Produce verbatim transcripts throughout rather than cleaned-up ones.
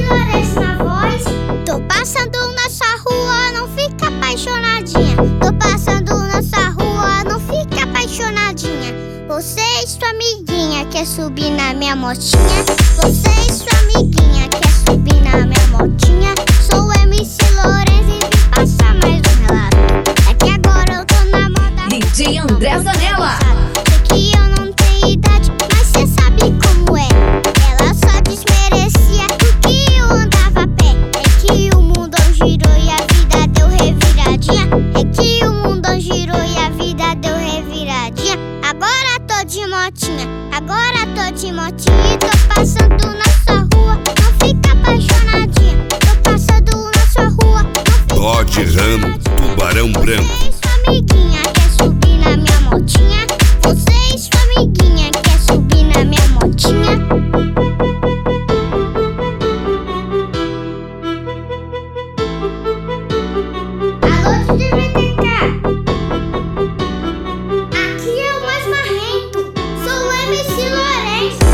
Lourenço na voz. Tô passando na sua rua, não fica apaixonadinha. Tô passando na sua rua, não fica apaixonadinha. Você e sua amiguinha quer subir na minha motinha. Você e sua amiguinha quer subir na minha motinha. Sou M C Lourenço e vim passar mais um relato. É que agora eu tô na moda. D J André Zanella. Sei que eu não tenho idade, mas cê sabe como é. Ela só desmerecia porque eu andava a pé. É que o mundão girou e a vida deu reviradinha. É que o mundão girou e a vida deu reviradinha. Agora tô de motinha, agora tô de motinha. E tô passando na sua rua, não fica apaixonadinha. Tô passando na sua rua, não fica Dodge Ram Tubarão Branco. Você e sua amiguinha quer subir na minha motinha. Você e sua amiguinha quer subir na minha motinha. Alô, D J V T K. Aqui é o mais marrento. Sou o M C Lourenço.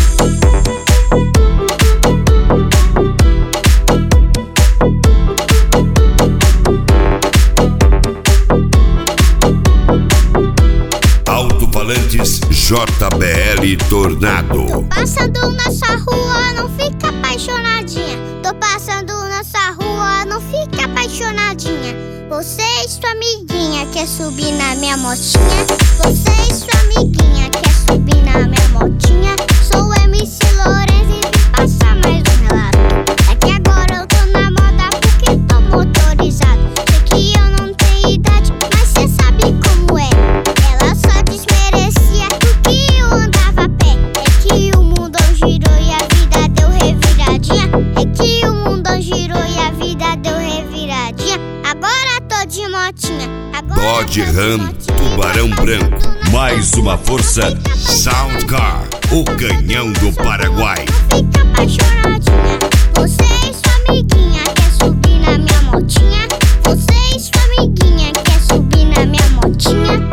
Alto-falantes J B L Tornado. Tô passando na sua rua, não fica apaixonadinha. Tô passando na sua rua, não fica apaixonadinha. Você e sua amiguinha quer subir na minha motinha. Você e sua amiguinha quer subir na minha motinha. Sou o M C Lourenço e vim passar mais um relato. É que agora eu tô na moda porque tô motorizado. Sei que eu não tenho idade, mas cê sabe como é. Ela só desmerecia porque eu andava a pé. É que o mundão girou e a vida deu reviradinha. É que o mundão girou e a vida deu reviradinha. Agora tô de motinha, agora Dodge tô de Ram motinha. Tubarão Branco. Mais uma força Soundcar, o canhão do Paraguai. Fica apaixonadinha. Você e sua amiguinha quer subir na minha motinha. Você e sua amiguinha quer subir na minha motinha.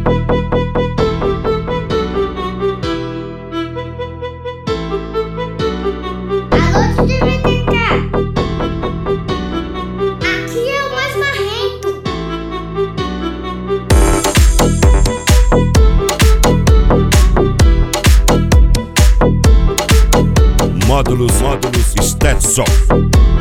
Alô, D J V T K. Aqui é o mais marrento. Módulos, módulos Stetson.